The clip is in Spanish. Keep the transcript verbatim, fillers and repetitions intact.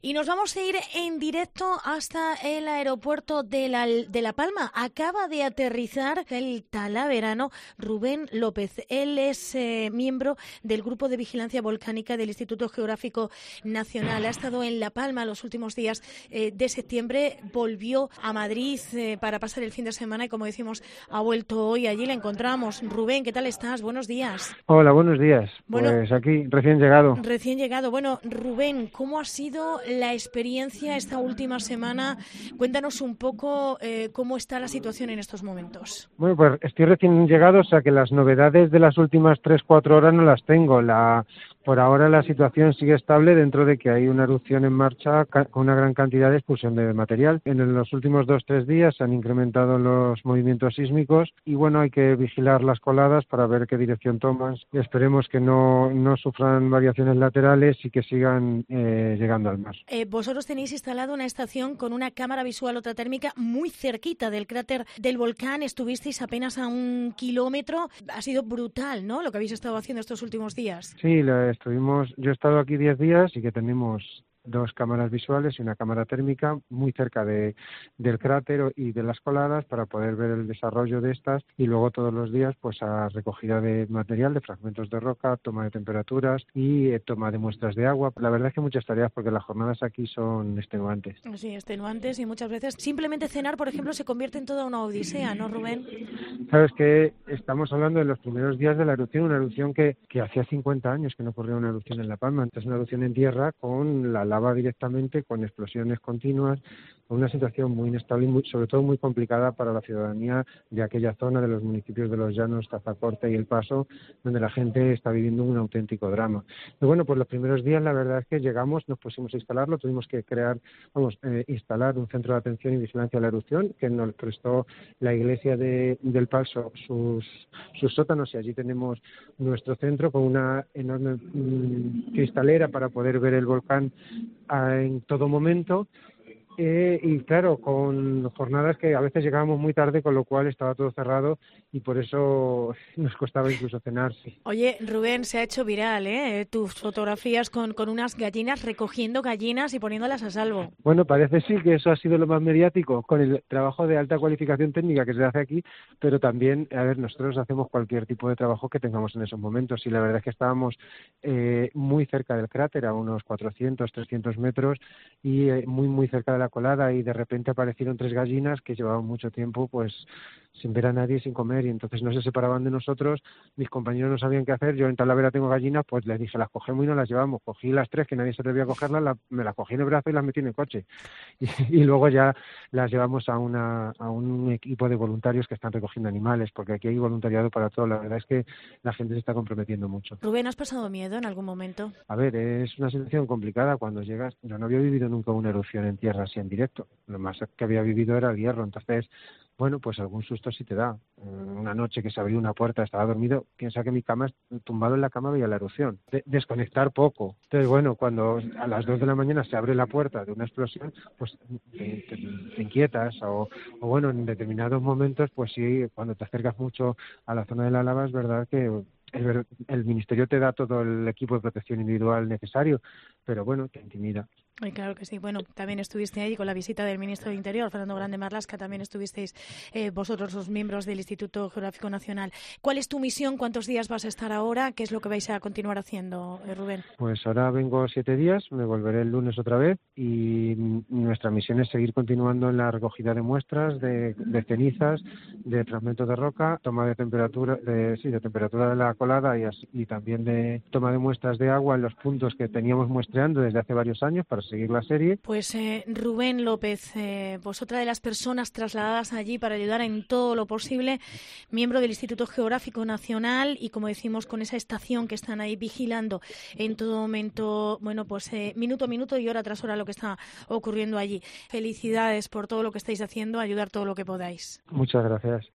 Y nos vamos a ir en directo hasta el aeropuerto de La, de La Palma. Acaba de aterrizar el talaverano Rubén López. Él es eh, miembro del Grupo de Vigilancia Volcánica del Instituto Geográfico Nacional. Ha estado en La Palma los últimos días eh, de septiembre. Volvió a Madrid eh, para pasar el fin de semana y, como decimos, ha vuelto hoy. Allí le encontramos. Rubén, ¿qué tal estás? Buenos días. Hola, buenos días. Bueno, pues aquí, recién llegado. Recién llegado. Bueno, Rubén, ¿cómo ha sido la experiencia esta última semana? Cuéntanos un poco eh, cómo está la situación en estos momentos. Bueno, pues estoy recién llegado, o sea que las novedades de las últimas tres, cuatro horas no las tengo. La, por ahora la situación sigue estable dentro de que hay una erupción en marcha ca- con una gran cantidad de expulsión de material. En los últimos dos, tres días se han incrementado los movimientos sísmicos y bueno, hay que vigilar las coladas para ver qué dirección toman. Y esperemos que no, no sufran variaciones laterales y que sigan eh, llegando al mar. Eh, vosotros tenéis instalado una estación con una cámara visual ultratérmica muy cerquita del cráter del volcán. Estuvisteis apenas a un kilómetro. Ha sido brutal, ¿no?, lo que habéis estado haciendo estos últimos días. Sí, la estuvimos. Yo he estado aquí diez días y que tenemos dos cámaras visuales y una cámara térmica muy cerca de, del cráter y de las coladas para poder ver el desarrollo de estas, y luego todos los días pues a recogida de material, de fragmentos de roca, toma de temperaturas y eh, toma de muestras de agua. La verdad es que muchas tareas porque las jornadas aquí son extenuantes. Sí, extenuantes, y muchas veces simplemente cenar, por ejemplo, se convierte en toda una odisea, ¿no, Rubén? Sabes que estamos hablando de los primeros días de la erupción, una erupción que, que hacía cincuenta años que no ocurría una erupción en La Palma. Entonces, una erupción en tierra con la lava directamente, con explosiones continuas, con una situación muy inestable y muy, sobre todo muy complicada para la ciudadanía de aquella zona, de los municipios de Los Llanos, Tazacorte y El Paso, donde la gente está viviendo un auténtico drama. Y bueno, pues los primeros días la verdad es que llegamos, nos pusimos a instalarlo, tuvimos que crear, vamos, eh, instalar un centro de atención y vigilancia de la erupción que nos prestó la iglesia de, del Paso, sus, sus sótanos, y allí tenemos nuestro centro con una enorme mmm, cristalera para poder ver el volcán en todo momento. Eh, y claro, con jornadas que a veces llegábamos muy tarde, con lo cual estaba todo cerrado y por eso nos costaba incluso cenar. Sí. Oye, Rubén, se ha hecho viral, ¿eh? Tus fotografías con, con unas gallinas, recogiendo gallinas y poniéndolas a salvo. Bueno, parece sí que eso ha sido lo más mediático, con el trabajo de alta cualificación técnica que se hace aquí, pero también, a ver, nosotros hacemos cualquier tipo de trabajo que tengamos en esos momentos, y la verdad es que estábamos eh, muy cerca del cráter, a unos cuatrocientos, trescientos metros, y eh, muy, muy cerca de la colada, y de repente aparecieron tres gallinas que llevaban mucho tiempo pues sin ver a nadie, sin comer, y entonces no se separaban de nosotros. Mis compañeros no sabían qué hacer. Yo en Talavera tengo gallinas, pues les dije, las cogemos y nos las llevamos. Cogí las tres, que nadie se atrevía a cogerlas, la, me las cogí en el brazo y las metí en el coche, y, y luego ya las llevamos a una a un equipo de voluntarios que están recogiendo animales, porque aquí hay voluntariado para todo. La verdad es que la gente se está comprometiendo mucho. Rubén, ¿has pasado miedo en algún momento? A ver, es una situación complicada cuando llegas. Yo no había vivido nunca una erupción en tierra así en directo. Lo más que había vivido era el Hierro. Entonces, bueno, pues algún susto sí te da. Una noche que se abrió una puerta, estaba dormido, piensa que mi cama, tumbado en la cama, veía la erupción. De- desconectar poco. Entonces, bueno, cuando a las dos de la mañana se abre la puerta de una explosión, pues te, te, te inquietas, o, o bueno, en determinados momentos, pues sí, cuando te acercas mucho a la zona de la lava, es verdad que el, el Ministerio te da todo el equipo de protección individual necesario, pero bueno, te intimida. Ay, claro que sí. Bueno, también estuviste ahí con la visita del ministro de Interior, Fernando Grande Marlaska. También estuvisteis eh, vosotros, los miembros del Instituto Geográfico Nacional. ¿Cuál es tu misión? ¿Cuántos días vas a estar ahora? ¿Qué es lo que vais a continuar haciendo, eh, Rubén? Pues ahora vengo siete días, me volveré el lunes otra vez, y nuestra misión es seguir continuando en la recogida de muestras, de, de cenizas, de fragmentos de roca, toma de temperatura, de, sí, de temperatura de la colada, y, así, y también de toma de muestras de agua en los puntos que teníamos muestreando desde hace varios años para seguir la serie. Pues eh, Rubén López, eh, pues otra de las personas trasladadas allí para ayudar en todo lo posible, miembro del Instituto Geográfico Nacional, y como decimos, con esa estación que están ahí vigilando en todo momento, bueno, pues eh, minuto a minuto y hora tras hora lo que está ocurriendo allí. Felicidades por todo lo que estáis haciendo, ayudar todo lo que podáis. Muchas gracias.